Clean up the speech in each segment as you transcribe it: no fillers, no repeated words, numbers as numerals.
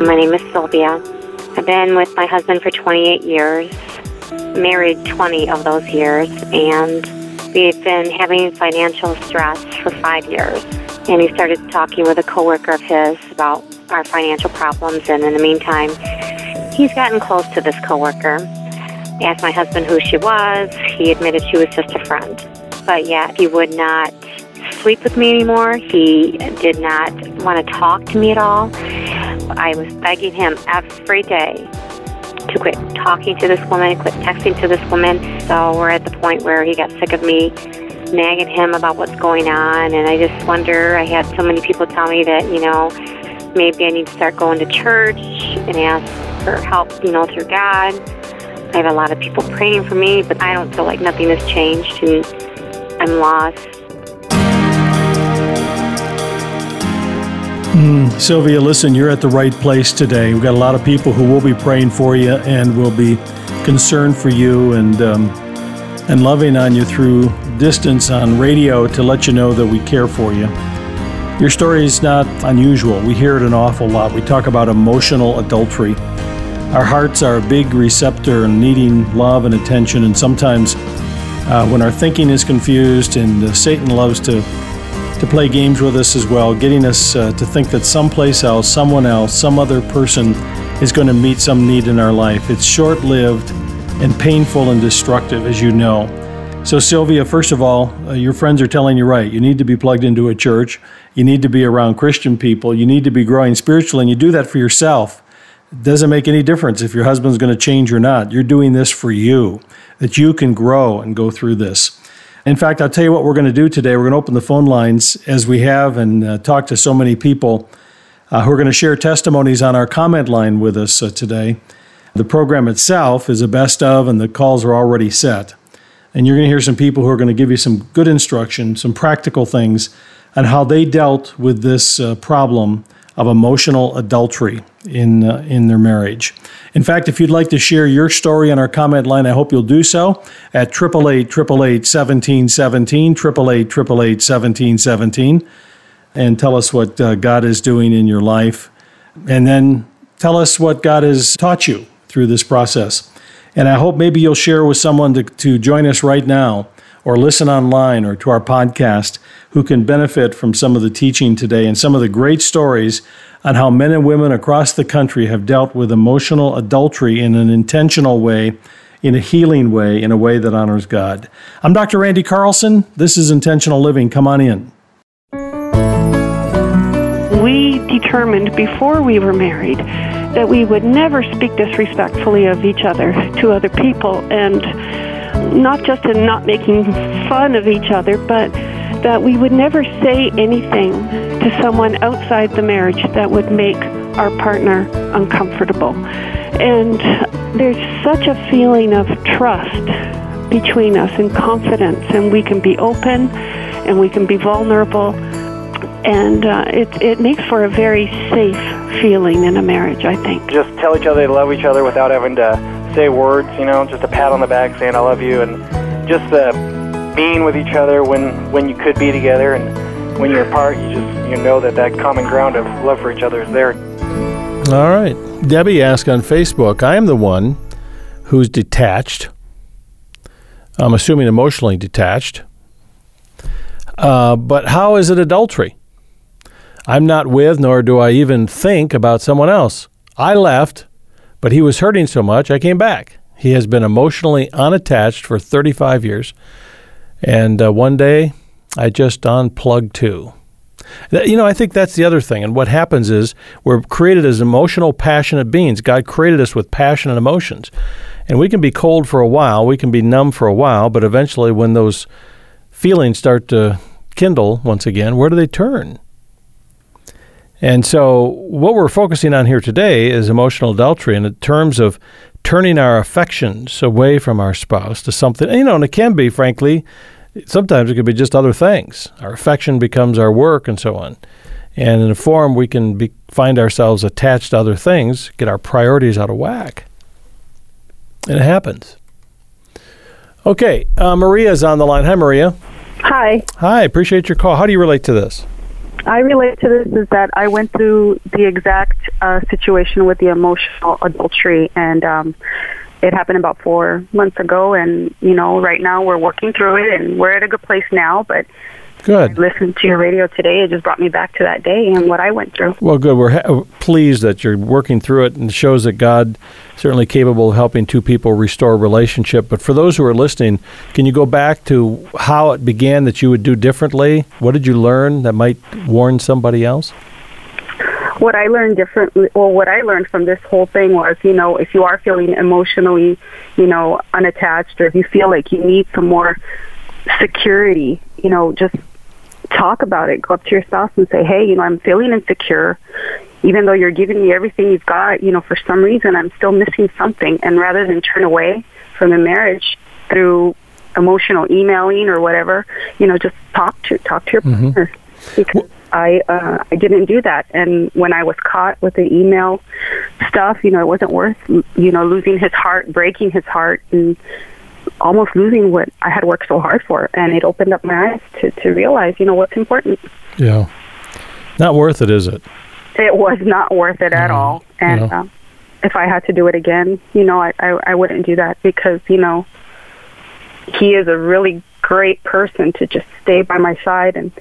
My name is Sylvia. I've been with my husband for 28 years, married 20 of those years, and we've been having financial stress for 5 years. And he started talking with a coworker of his about our financial problems, and in the meantime, he's gotten close to this coworker. Asked my husband who she was. He admitted she was just a friend. But yet he would not sleep with me anymore. He did not want to talk to me at all. I was begging him every day to quit talking to this woman, quit texting to this woman. So we're at the point where he got sick of me nagging him about what's going on. And I just wonder, I had so many people tell me that, maybe I need to start going to church and ask for help, through God. I have a lot of people praying for me, but I don't feel like nothing has changed, and I'm lost. Sylvia, listen, you're at the right place today. We've got a lot of people who will be praying for you and will be concerned for you and loving on you through distance on radio to let you know that we care for you. Your story is not unusual. We hear it an awful lot. We talk about emotional adultery. Our hearts are a big receptor and needing love and attention, and sometimes when our thinking is confused, and Satan loves to play games with us as well, getting us to think that someplace else, someone else, some other person is going to meet some need in our life. It's short-lived and painful and destructive, as you know. So Sylvia, first of all, your friends are telling you right. You need to be plugged into a church. You need to be around Christian people. You need to be growing spiritually, and you do that for yourself. It doesn't make any difference if your husband's going to change or not. You're doing this for you, that you can grow and go through this. In fact, I'll tell you what we're going to do today. We're going to open the phone lines as we have and talk to so many people who are going to share testimonies on our comment line with us today. The program itself is a best of, and the calls are already set. And you're going to hear some people who are going to give you some good instruction, some practical things on how they dealt with this problem of emotional adultery in their marriage. In fact, if you'd like to share your story on our comment line, I hope you'll do so at 888-888-1717, 888-888-1717, and tell us what God is doing in your life. And then tell us what God has taught you through this process. And I hope maybe you'll share with someone to join us right now, or listen online or to our podcast, who can benefit from some of the teaching today and some of the great stories on how men and women across the country have dealt with emotional adultery in an intentional way, in a healing way, in a way that honors God. I'm Dr. Randy Carlson. This is Intentional Living. Come on in. We determined before we were married that we would never speak disrespectfully of each other to other people, and not just in not making fun of each other, but that we would never say anything to someone outside the marriage that would make our partner uncomfortable. And there's such a feeling of trust between us and confidence, and we can be open and we can be vulnerable, and it makes for a very safe feeling in a marriage, I think. Just tell each other they love each other without having to say words, just a pat on the back saying I love you, and just being with each other when you could be together, and when you're apart, you know that common ground of love for each other is there. All right. Debbie asked on Facebook, I am the one who's detached. I'm assuming emotionally detached. But how is it adultery? I'm not with, nor do I even think about someone else. I left, but he was hurting so much, I came back. He has been emotionally unattached for 35 years. And one day, I just unplugged too. I think that's the other thing. And what happens is we're created as emotional, passionate beings. God created us with passionate emotions. And we can be cold for a while. We can be numb for a while. But eventually, when those feelings start to kindle once again, where do they turn? And so what we're focusing on here today is emotional adultery in terms of turning our affections away from our spouse to something, and it can be, frankly, sometimes it could be just other things. Our affection becomes our work and so on. And in a form, we can find ourselves attached to other things, get our priorities out of whack. And it happens. Okay, Maria's on the line. Hi, Maria. Hi. Hi, appreciate your call. How do you relate to this? I relate to this is that I went through the exact situation with the emotional adultery, and it happened about 4 months ago, and, right now we're working through it, and we're at a good place now, but good. I listened to your radio today. It just brought me back to that day and what I went through. Well, good. We're pleased that you're working through it, and it shows that God certainly capable of helping two people restore a relationship. But for those who are listening, can you go back to how it began that you would do differently? What did you learn that might warn somebody else? What I learned differently, what I learned from this whole thing was, if you are feeling emotionally, unattached, or if you feel like you need some more security, just talk about it. Go up to your spouse and say, hey, I'm feeling insecure. Even though you're giving me everything you've got, for some reason I'm still missing something. And rather than turn away from the marriage through emotional emailing or whatever, just talk to your partner. Because I didn't do that. And when I was caught with the email stuff, it wasn't worth, losing his heart, breaking his heart, and almost losing what I had worked so hard for. And it opened up my eyes to realize, what's important. Yeah. Not worth it, is it? It was not worth it at all. And if I had to do it again, I wouldn't do that because, he is a really great person to just stay by my side. And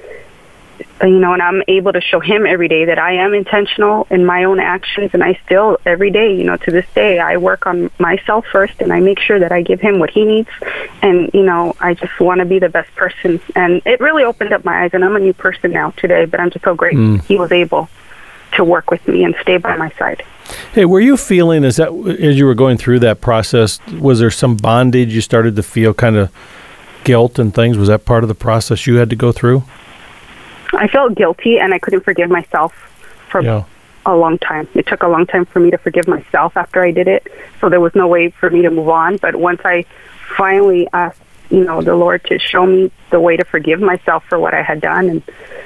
I'm able to show him every day that I am intentional in my own actions. And I still, every day, to this day, I work on myself first and I make sure that I give him what he needs. And, I just want to be the best person. And it really opened up my eyes, and I'm a new person now today, but I'm just so grateful he was able to work with me and stay by my side. Hey, were you feeling, as you were going through that process, was there some bondage you started to feel, kind of guilt and things? Was that part of the process you had to go through? I felt guilty, and I couldn't forgive myself for a long time. It took a long time for me to forgive myself after I did it, so there was no way for me to move on. But once I finally asked, the Lord to show me the way to forgive myself for what I had done, and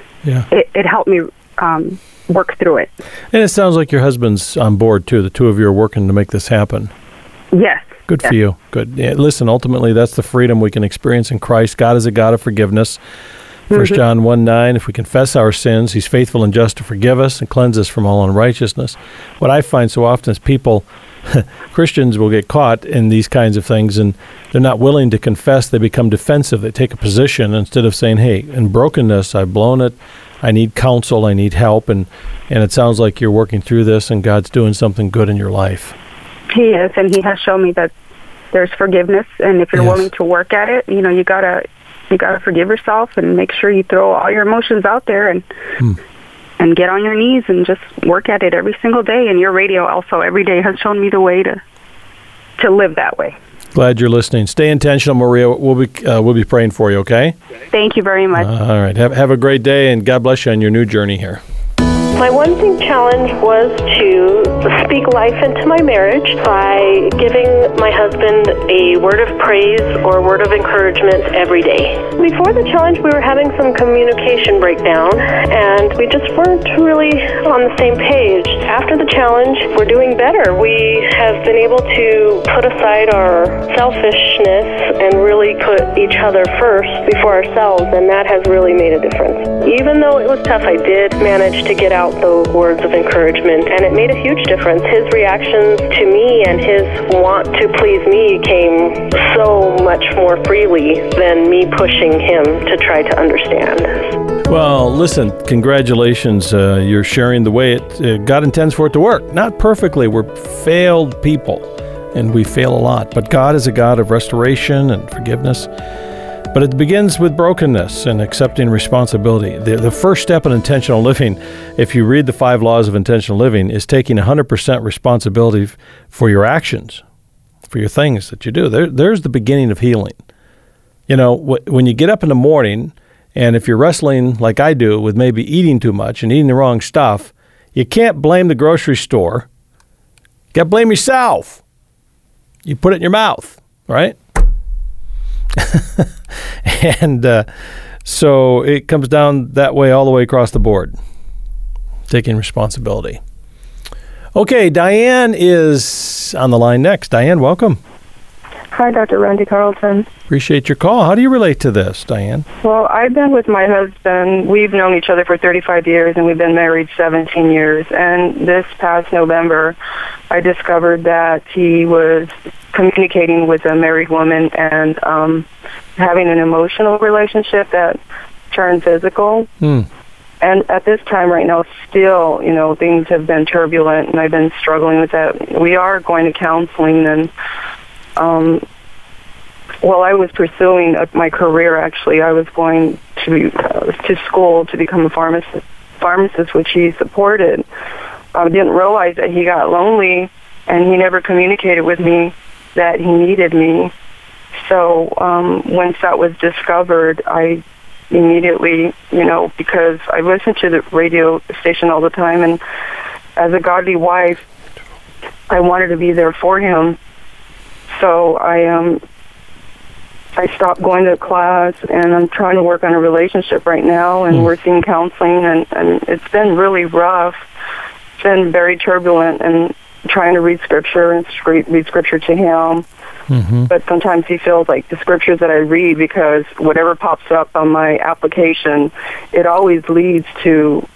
it helped me work through it. And it sounds like your husband's on board, too. The two of you are working to make this happen. Yes. Good for you. Good. Yeah, listen, ultimately, that's the freedom we can experience in Christ. God is a God of forgiveness. 1 John 1:9, if we confess our sins, he's faithful and just to forgive us and cleanse us from all unrighteousness. What I find so often is people, Christians will get caught in these kinds of things, and they're not willing to confess. They become defensive. They take a position instead of saying, hey, in brokenness, I've blown it. I need counsel. I need help. And it sounds like you're working through this, and God's doing something good in your life. He is, and he has shown me that there's forgiveness, and if you're willing to work at it, you gotta forgive yourself and make sure you throw all your emotions out there and get on your knees and just work at it every single day. And your radio also every day has shown me the way to live that way. Glad you're listening. Stay intentional, Maria. We'll be praying for you, okay? Thank you very much. All right. Have a great day, and God bless you on your new journey here. My one thing challenge was to speak life into my marriage by giving my husband a word of praise or a word of encouragement every day. Before the challenge, we were having some communication breakdown, and we just weren't really on the same page. After the challenge, we're doing better. We have been able to put aside our selfishness and really put each other first before ourselves, and that has really made a difference. Even though it was tough, I did manage to get out the words of encouragement, and it made a huge difference. His reactions to me and his want to please me came so much more freely than me pushing him to try to understand. Well, listen, congratulations. You're sharing the way God intends for it to work. Not perfectly. We're failed people, and we fail a lot. But God is a God of restoration and forgiveness. But it begins with brokenness and accepting responsibility. The first step in intentional living, if you read the 5 laws of intentional living, is taking 100% responsibility for your actions, for your things that you do. There's the beginning of healing. When you get up in the morning, and if you're wrestling like I do with maybe eating too much and eating the wrong stuff, you can't blame the grocery store. You got to blame yourself. You put it in your mouth, right? And so it comes down that way all the way across the board, taking responsibility. Okay, Diane is on the line next. Diane, welcome. Hi, Dr. Randy Carlson. Appreciate your call. How do you relate to this, Diane? Well, I've been with my husband. We've known each other for 35 years, and we've been married 17 years. And this past November, I discovered that he was communicating with a married woman and having an emotional relationship that turned physical. And at this time right now, still, things have been turbulent, and I've been struggling with that. We are going to counseling, and while I was pursuing my career, actually, I was going to school to become a pharmacist, which he supported. I didn't realize that he got lonely, and he never communicated with me that he needed me. So once that was discovered, I immediately, because I listened to the radio station all the time, and as a godly wife, I wanted to be there for him. So I stopped going to class, and I'm trying to work on a relationship right now, and we're seeing counseling, and it's been really rough. It's been very turbulent, and trying to read scripture and read scripture to him. But sometimes he feels like the scriptures that I read, because whatever pops up on my application, it always leads to,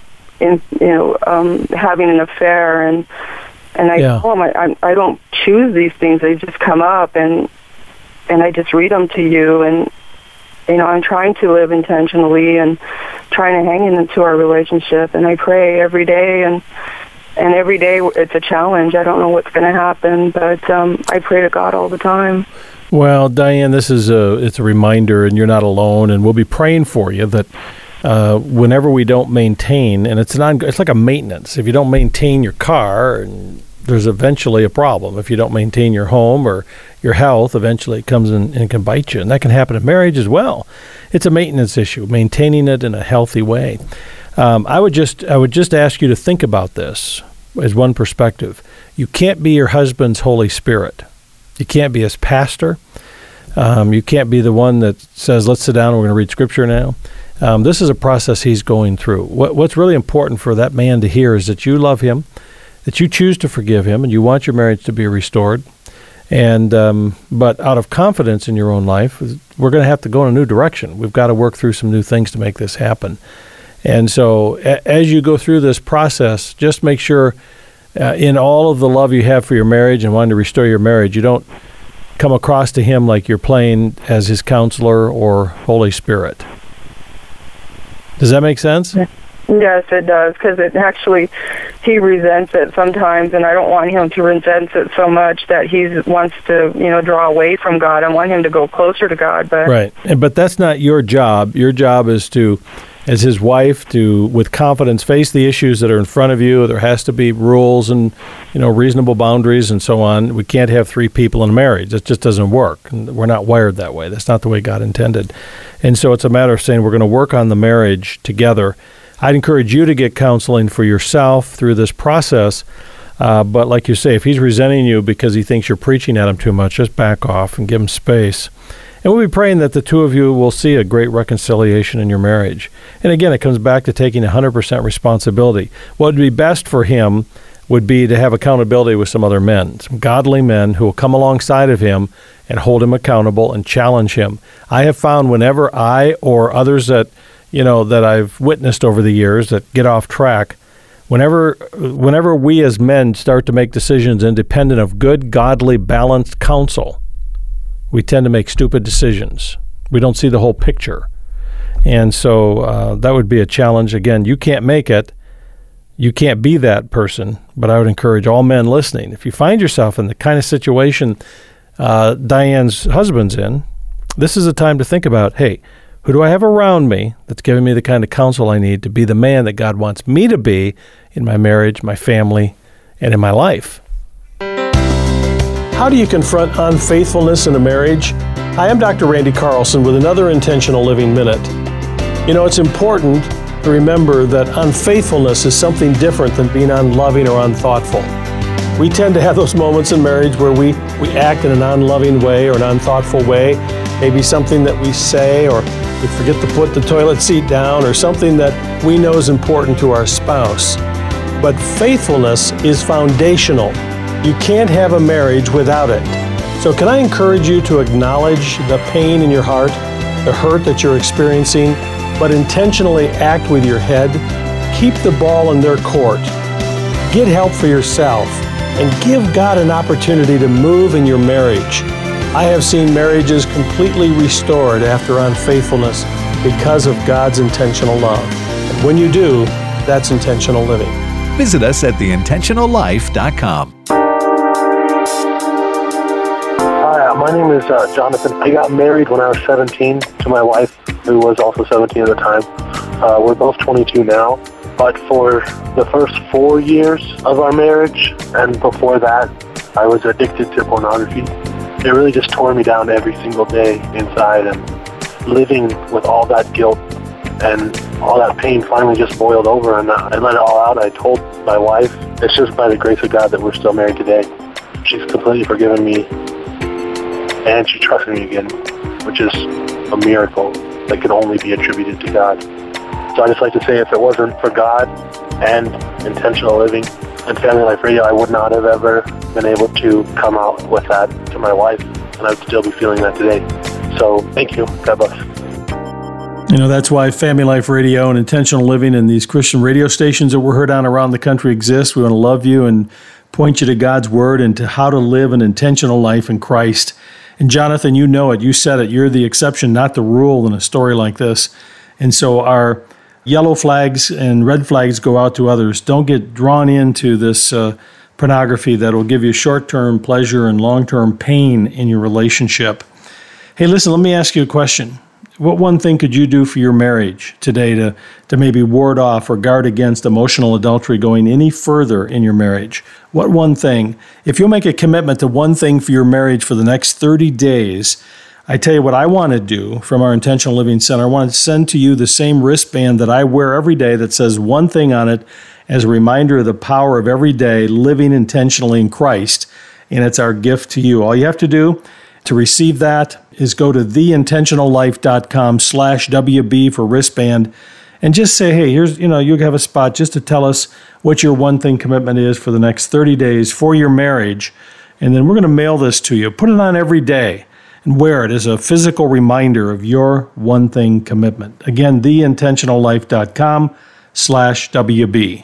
having an affair, and I tell him I don't choose these things; they just come up, and I just read them to you, and I'm trying to live intentionally and trying to hang into our relationship, and I pray every day, and every day it's a challenge. I don't know what's going to happen, but I pray to God all the time. Well, Diane, it's a reminder, and you're not alone, and we'll be praying for you that whenever we don't maintain, and it's like a maintenance. If you don't maintain your car, there's eventually a problem. If you don't maintain your home or your health, eventually it comes in and can bite you, and that can happen in marriage as well. It's a maintenance issue, maintaining it in a healthy way. I would just ask you to think about this as one perspective. You can't be your husband's Holy Spirit. You can't be his pastor. You can't be the one that says, let's sit down and we're going to read scripture now. This is a process he's going through. What's really important for that man to hear is that you love him, that you choose to forgive him, and you want your marriage to be restored. And but out of confidence in your own life, we're going to have to go in a new direction. We've got to work through some new things to make this happen. And so as you go through this process, just make sure in all of the love you have for your marriage and wanting to restore your marriage, you don't come across to him like you're playing as his counselor or Holy Spirit. Does that make sense? Yes, it does, because he resents it sometimes, and I don't want him to resent it so much that he wants to, draw away from God. I want him to go closer to God. But right, but that's not your job. Your job is to, as his wife, to, with confidence, face the issues that are in front of you. There has to be rules and, reasonable boundaries and so on. We can't have three people in a marriage. It just doesn't work. We're not wired that way. That's not the way God intended. And so it's a matter of saying we're going to work on the marriage together. I'd encourage you to get counseling for yourself through this process. But like you say, if he's resenting you because he thinks you're preaching at him too much, just back off and give him space. And we'll be praying that the two of you will see a great reconciliation in your marriage. And again, it comes back to taking 100% responsibility. What would be best for him would be to have accountability with some other men, some godly men who will come alongside of him and hold him accountable and challenge him. I have found whenever I or others that I've witnessed over the years that get off track, whenever we as men start to make decisions independent of good, godly, balanced counsel, we tend to make stupid decisions. We don't see the whole picture. And so that would be a challenge. Again, you can't make it. You can't be that person. But I would encourage all men listening, if you find yourself in the kind of situation Diane's husband's in, this is a time to think about, hey, who do I have around me that's giving me the kind of counsel I need to be the man that God wants me to be in my marriage, my family, and in my life? How do you confront unfaithfulness in a marriage? Hi, I'm Dr. Randy Carlson with another Intentional Living Minute. It's important to remember that unfaithfulness is something different than being unloving or unthoughtful. We tend to have those moments in marriage where we act in an unloving way or an unthoughtful way, maybe something that we say, or we forget to put the toilet seat down, or something that we know is important to our spouse. But faithfulness is foundational. You can't have a marriage without it. So can I encourage you to acknowledge the pain in your heart, the hurt that you're experiencing, but intentionally act with your head? Keep the ball in their court. Get help for yourself and give God an opportunity to move in your marriage. I have seen marriages completely restored after unfaithfulness because of God's intentional love. And when you do, that's intentional living. Visit us at theintentionallife.com. Hi, my name is Jonathan. I got married when I was 17 to my wife, who was also 17 at the time. We're both 22 now. But for the first 4 years of our marriage, and before that, I was addicted to pornography. It really just tore me down every single day inside, and living with all that guilt and all that pain finally just boiled over, and I let it all out. I told my wife. It's just by the grace of God that we're still married today. She's completely forgiven me, and she trusted me again, which is a miracle that can only be attributed to God. So I just like to say, if it wasn't for God and intentional living and Family Life Radio, I would not have ever been able to come out with that to my wife, and I would still be feeling that today. So thank you. God bless. You know, that's why Family Life Radio and intentional living and these Christian radio stations that we're heard on around the country exist. We want to love you and point you to God's Word and to how to live an intentional life in Christ. And Jonathan, you know it. You said it. You're the exception, not the rule in a story like this. And so our yellow flags and red flags go out to others. Don't get drawn into this pornography that will give you short-term pleasure and long-term pain in your relationship. Hey, listen, let me ask you a question. What one thing could you do for your marriage today to maybe ward off or guard against emotional adultery going any further in your marriage? What one thing? If you'll make a commitment to one thing for your marriage for the next 30 days, I tell you what I want to do from our Intentional Living Center. I want to send to you the same wristband that I wear every day that says one thing on it as a reminder of the power of every day living intentionally in Christ. And it's our gift to you. All you have to do to receive that is go to theintentionallife.com/WB for wristband and just say, hey, here's, you have a spot just to tell us what your one thing commitment is for the next 30 days for your marriage. And then we're going to mail this to you. Put it on every day and wear it as a physical reminder of your one thing commitment. Again, theintentionallife.com/WB.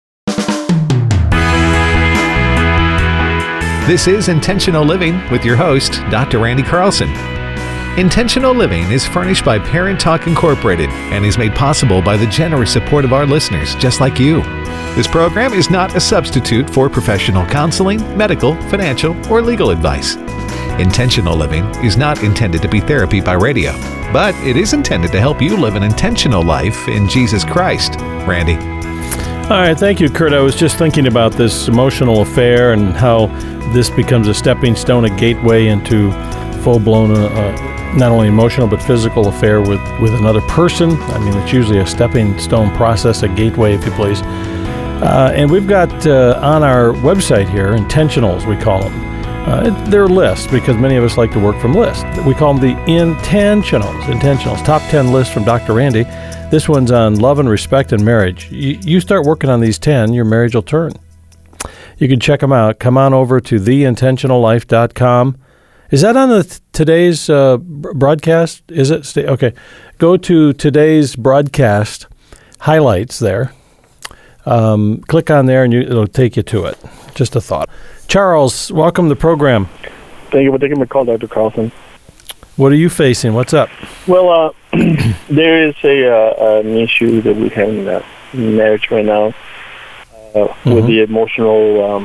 This is Intentional Living with your host, Dr. Randy Carlson. Intentional Living is furnished by Parent Talk Incorporated and is made possible by the generous support of our listeners, just like you. This program is not a substitute for professional counseling, medical, financial, or legal advice. Intentional Living is not intended to be therapy by radio, but it is intended to help you live an intentional life in Jesus Christ. Randy. All right, thank you, Kurt. I was just thinking about this emotional affair and how this becomes a stepping stone, a gateway into full-blown, not only emotional but physical affair with another person. I mean, it's usually a stepping stone process, a gateway, if you please. And we've got on our website here, intentionals, we call them. They're lists because many of us like to work from lists. We call them the intentionals, top 10 lists from Dr. Randy. This one's on love and respect in marriage. You start working on these 10, your marriage will turn. You can check them out. Come on over to theintentionallife.com. Is that on today's broadcast? Is it? Okay. Go to today's broadcast highlights there. Click on there and it'll take you to it. Just a thought. Charles, welcome to the program. Thank you for taking my call, Dr. Carlson. What are you facing? What's up? Well, there is an issue that we have in marriage right now with the emotional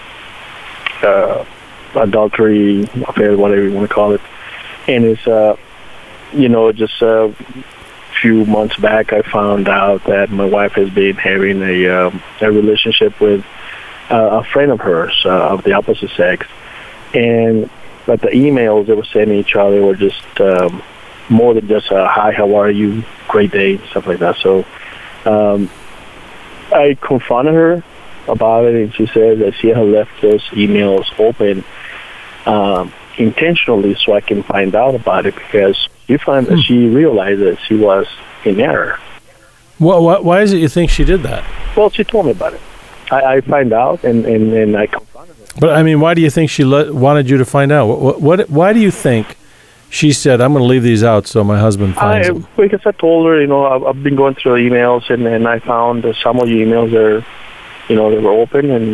adultery affair, whatever you want to call it. And it's, just a few months back, I found out that my wife has been having a relationship with a friend of hers of the opposite sex. But the emails they were sending each other were just more than just a hi, how are you, great day, stuff like that. So I confronted her about it, and she said that she had left those emails open intentionally so I can find out about it, because she found that she realized that she was in error. Well, why is it you think she did that? Well, she told me about it. I find out, and I confronted But I mean, why do you think she wanted you to find out? Why do you think she said, "I'm going to leave these out so my husband finds them"? Because I told her, I've been going through the emails, and I found that some of the emails they were open, and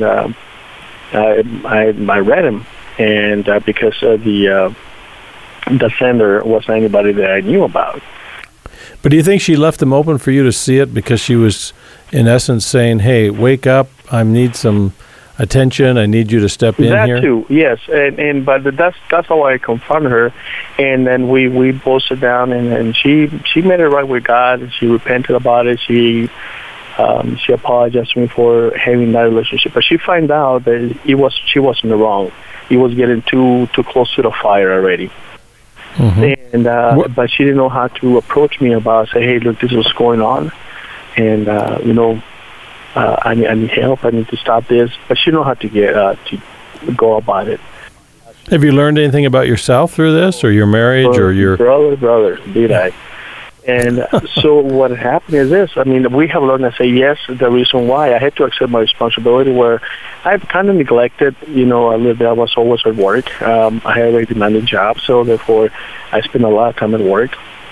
I read them, and because the sender wasn't anybody that I knew about. But do you think she left them open for you to see it because she was, in essence, saying, "Hey, wake up! I need some attention. I need you to step in here"? That too, yes. But that's how I confronted her, and then we both sat down, and she made it right with God, and she repented about it. She apologized to me for having that relationship, but she found out that she wasn't wrong. He was getting too close to the fire already. Mm-hmm. And but she didn't know how to approach me about, say, "Hey, look, this is what's going on, and I need help. I need to stop this." But she didn't know how to get to go about it. Have you learned anything about yourself through this, or your marriage, or your brother? Did I? And so what happened is this. I mean, we have learned to say yes. The reason why I had to accept my responsibility, where I've kind of neglected, a little bit. I was always at work. I had a very demanding job, so therefore I spend a lot of time at work.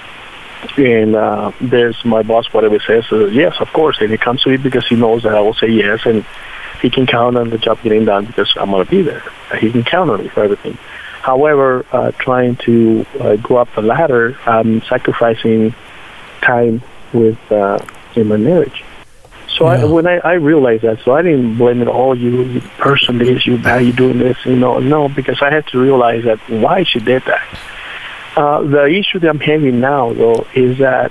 And there's my boss, whatever he says, yes, of course. And he comes to me because he knows that I will say yes, and he can count on the job getting done because I'm going to be there. He can count on me for everything. However, trying to go up the ladder, I'm sacrificing time with in my marriage. So when I realized that, so I didn't blame it all. You person, this, how you doing this? No, because I had to realize that why she did that. The issue that I'm having now, though, is that,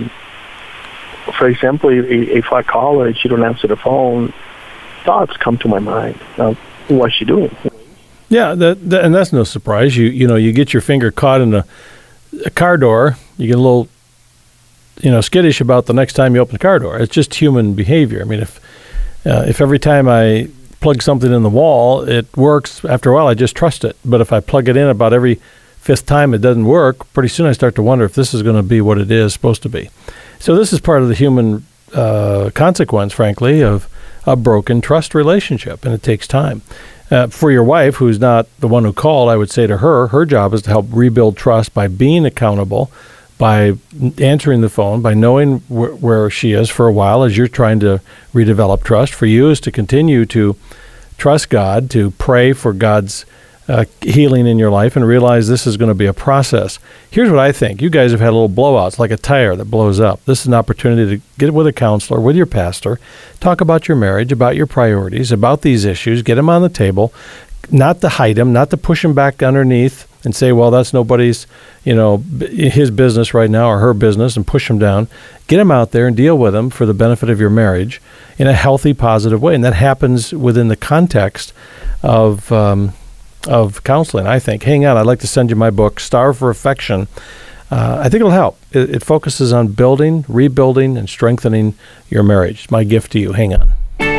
for example, if I call her and she don't answer the phone, thoughts come to my mind. What's she doing? Yeah, and that's no surprise. You get your finger caught in a car door, you get a little, skittish about the next time you open the car door. It's just human behavior. I mean, if every time I plug something in the wall, it works, after a while I just trust it. But if I plug it in about every fifth time it doesn't work, pretty soon I start to wonder if this is going to be what it is supposed to be. So this is part of the human consequence, frankly, of a broken trust relationship, and it takes time. For your wife, who's not the one who called, I would say to her job is to help rebuild trust by being accountable, by answering the phone, by knowing where she is for a while as you're trying to redevelop trust. For you is to continue to trust God, to pray for God's healing in your life, and realize this is going to be a process. Here's what I think. You guys have had little blowouts, like a tire that blows up. This is an opportunity to get with a counselor, with your pastor, talk about your marriage, about your priorities, about these issues, get them on the table, not to hide them, not to push them back underneath and say, well, that's nobody's, his business right now or her business, and push them down. Get them out there and deal with them for the benefit of your marriage in a healthy, positive way. And that happens within the context of counseling, I think. Hang on, I'd like to send you my book, Starve for Affection. I think it'll help. It focuses on building, rebuilding, and strengthening your marriage. It's my gift to you. Hang on.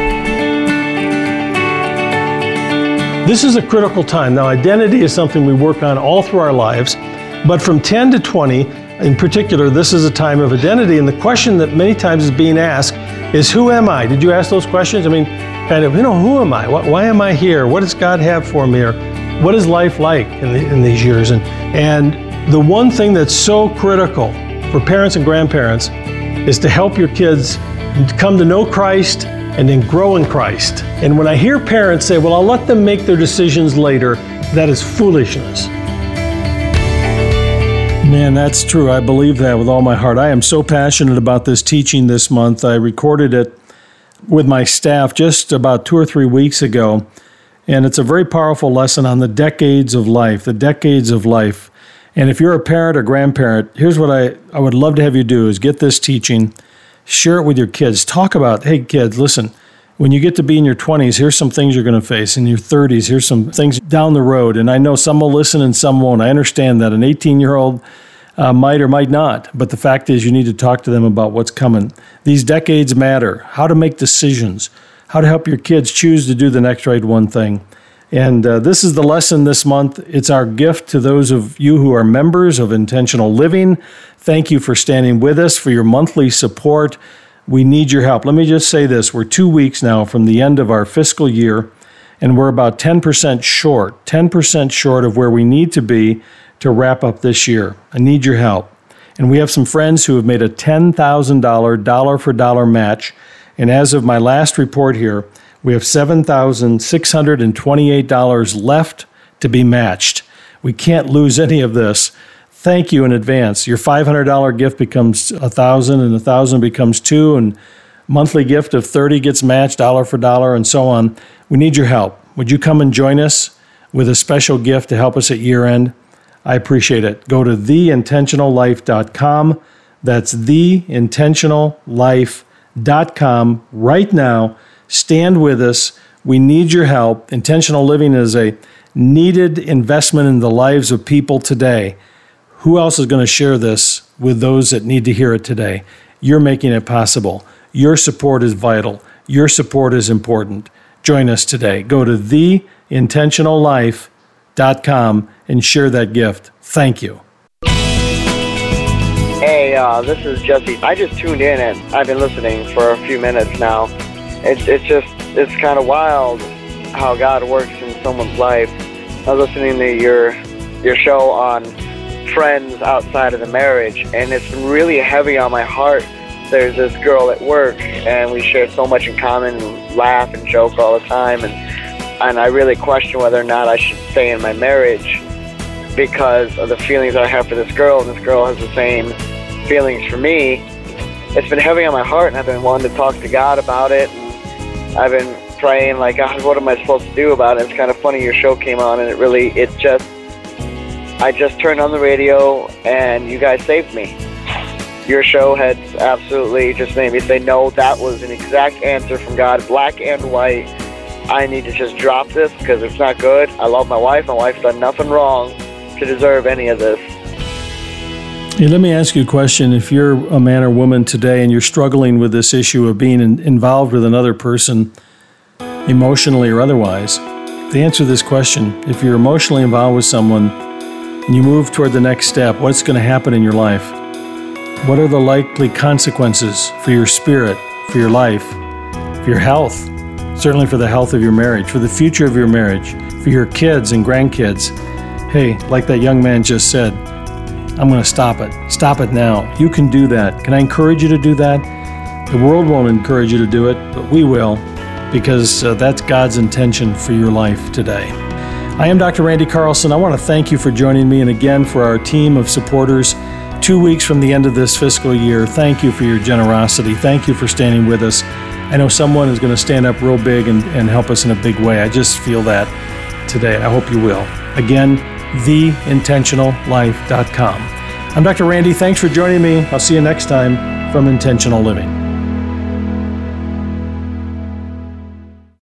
This is a critical time. Now, identity is something we work on all through our lives, but from 10 to 20, in particular, this is a time of identity, and the question that many times is being asked is, who am I? Did you ask those questions? I mean, kind of, who am I? Why am I here? What does God have for me? Or what is life like in these years? And the one thing that's so critical for parents and grandparents is to help your kids come to know Christ and then grow in Christ. And when I hear parents say, well, I'll let them make their decisions later, that is foolishness. Man, that's true. I believe that with all my heart. I am so passionate about this teaching this month. I recorded it with my staff just about 2 or 3 weeks ago, and it's a very powerful lesson on the decades of life, And if you're a parent or grandparent, here's what I would love to have you do is get this teaching, share it with your kids. Talk about, hey, kids, listen, when you get to be in your 20s, here's some things you're going to face. In your 30s, here's some things down the road. And I know some will listen and some won't. I understand that an 18-year-old might or might not. But the fact is you need to talk to them about what's coming. These decades matter. How to make decisions. How to help your kids choose to do the next right one thing. And this is the lesson this month. It's our gift to those of you who are members of Intentional Living. Thank you for standing with us, for your monthly support. We need your help. Let me just say this. We're 2 weeks now from the end of our fiscal year, And we're about 10% short of where we need to be to wrap up this year. I need your help. And we have some friends who have made a $10,000 dollar-for-dollar match. And as of my last report here, we have $7,628 left to be matched. We can't lose any of this. Thank you in advance. Your $500 gift becomes $1,000, and $1,000 becomes $2,000, and monthly gift of $30 gets matched dollar for dollar, and so on. We need your help. Would you come and join us with a special gift to help us at year end? I appreciate it. Go to theintentionallife.com. That's theintentionallife.com right now. Stand with us. We need your help. Intentional living is a needed investment in the lives of people today. Who else is going to share this with those that need to hear it today? You're making it possible. Your support is vital. Your support is important. Join us today. Go to theintentionallife.com and share that gift. Thank you. Hey, this is Jesse. I just tuned in and I've been listening for a few minutes now. It's kind of wild how God works in someone's life. I was listening to your show on friends outside of the marriage, and it's been really heavy on my heart. There's this girl at work, and we share so much in common, and laugh and joke all the time, and I really question whether or not I should stay in my marriage because of the feelings that I have for this girl, and this girl has the same feelings for me. It's been heavy on my heart, and I've been wanting to talk to God about it, and I've been praying, like, God, what am I supposed to do about it? It's kind of funny your show came on, and I just turned on the radio, and you guys saved me. Your show had absolutely just made me say, no, that was an exact answer from God, black and white. I need to just drop this because it's not good. I love my wife. My wife's done nothing wrong to deserve any of this. Hey, let me ask you a question. If you're a man or woman today and you're struggling with this issue of being involved with another person, emotionally or otherwise, to answer this question, if you're emotionally involved with someone and you move toward the next step, what's going to happen in your life? What are the likely consequences for your spirit, for your life, for your health, certainly for the health of your marriage, for the future of your marriage, for your kids and grandkids? Hey, like that young man just said, I'm going to stop it. Stop it now. You can do that. Can I encourage you to do that? The world won't encourage you to do it, but we will, because that's God's intention for your life today. I am Dr. Randy Carlson. I want to thank you for joining me, and again for our team of supporters. 2 weeks from the end of this fiscal year, thank you for your generosity. Thank you for standing with us. I know someone is going to stand up real big and help us in a big way. I just feel that today. I hope you will. Again, theintentionallife.com. I'm Dr. Randy. Thanks for joining me. I'll see you next time from Intentional Living.